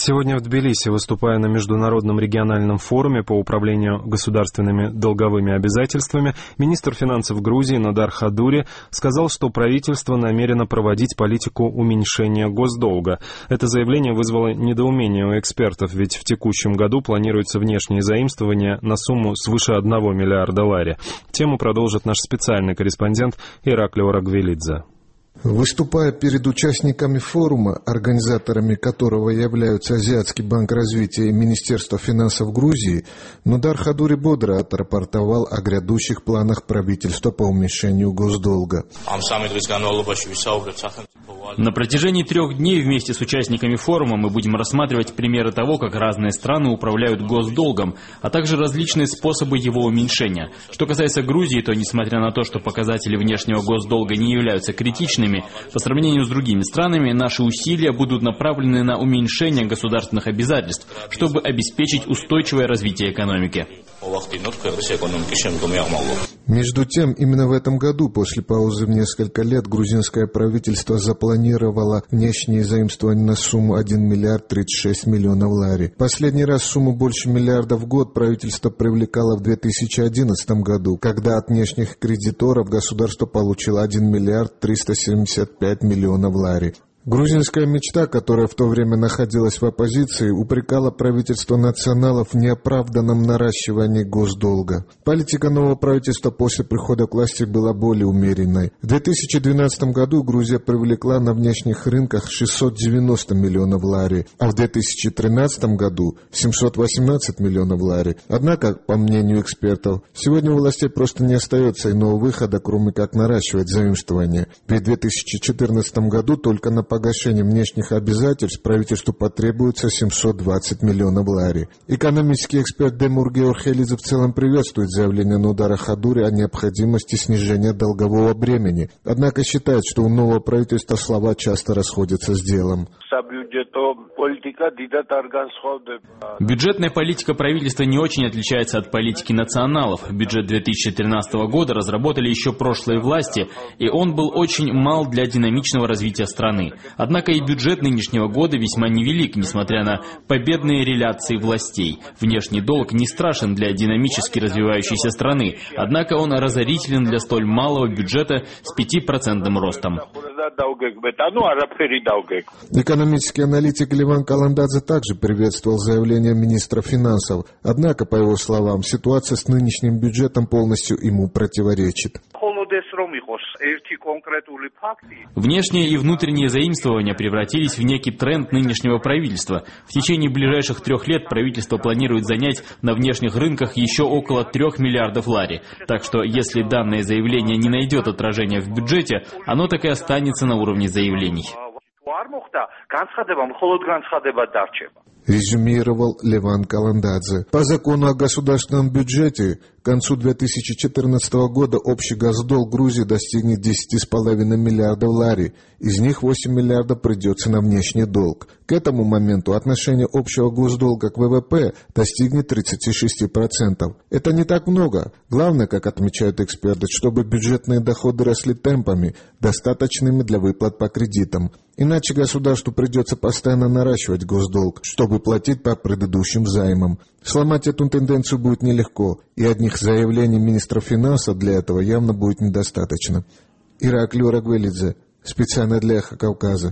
Сегодня в Тбилиси, выступая на Международном региональном форуме по управлению государственными долговыми обязательствами, министр финансов Грузии Нодар Хадури сказал, что правительство намерено проводить политику уменьшения госдолга. Это заявление вызвало недоумение у экспертов, ведь в текущем году планируется внешнее заимствование на сумму свыше 1 миллиарда лари. Тему продолжит наш специальный корреспондент Ираклио Рагвелидзе. Выступая перед участниками форума, организаторами которого являются Азиатский банк развития и Министерство финансов Грузии, Нодар Хадури бодро отрапортовал о грядущих планах правительства по уменьшению госдолга. На протяжении 3 дней вместе с участниками форума мы будем рассматривать примеры того, как разные страны управляют госдолгом, а также различные способы его уменьшения. Что касается Грузии, то несмотря на то, что показатели внешнего госдолга не являются критичными, по сравнению с другими странами, наши усилия будут направлены на уменьшение государственных обязательств, чтобы обеспечить устойчивое развитие экономики. Между тем, именно в этом году, после паузы в несколько лет, грузинское правительство запланировало внешние заимствования на сумму 1 миллиард 36 миллионов лари. Последний раз сумму больше миллиарда в год правительство привлекало в 2011 году, когда от внешних кредиторов государство получило 1 миллиард 375 миллионов лари. Грузинская мечта, которая в то время находилась в оппозиции, упрекала правительство националов в неоправданном наращивании госдолга. Политика нового правительства после прихода к власти была более умеренной. В 2012 году Грузия привлекла на внешних рынках 690 миллионов лари, а в 2013 году 718 миллионов лари. Однако, по мнению экспертов, сегодня у властей просто не остается иного выхода, кроме как наращивать заимствования. Ведь в 2014 году только на погашение внешних обязательств правительству потребуется 720 миллионов лари. Экономический эксперт Демур Георгелидзе в целом приветствует заявление Нодара Хадури о необходимости снижения долгового бремени, однако считает, что у нового правительства слова часто расходятся с делом. Бюджетная политика правительства не очень отличается от политики националов. Бюджет 2013 года разработали еще прошлые власти, и он был очень мал для динамичного развития страны. Однако и бюджет нынешнего года весьма невелик, несмотря на победные реляции властей. Внешний долг не страшен для динамически развивающейся страны, однако он разорителен для столь малого бюджета с 5% ростом. Экономический аналитик Леван Каландадзе также приветствовал заявление министра финансов. Однако, по его словам, ситуация с нынешним бюджетом полностью ему противоречит. Внешние и внутренние заимствования превратились в некий тренд нынешнего правительства. В течение ближайших 3 лет правительство планирует занять на внешних рынках еще около 3 миллиардов лари. Так что, если данное заявление не найдет отражения в бюджете, оно так и останется на уровне заявлений. Резюмировал Леван Каландадзе. По закону о государственном бюджете к концу 2014 года общий госдолг Грузии достигнет 10,5 миллиардов лари, из них 8 миллиардов придется на внешний долг. К этому моменту отношение общего госдолга к ВВП достигнет 36%. Это не так много. Главное, как отмечают эксперты, чтобы бюджетные доходы росли темпами, достаточными для выплат по кредитам. Иначе государству придется постоянно наращивать госдолг, чтобы платить по предыдущим займам. Сломать эту тенденцию будет нелегко, и одних заявлений министра финансов для этого явно будет недостаточно. Ираклио Рагвелидзе, специально для «Эхо Кавказа».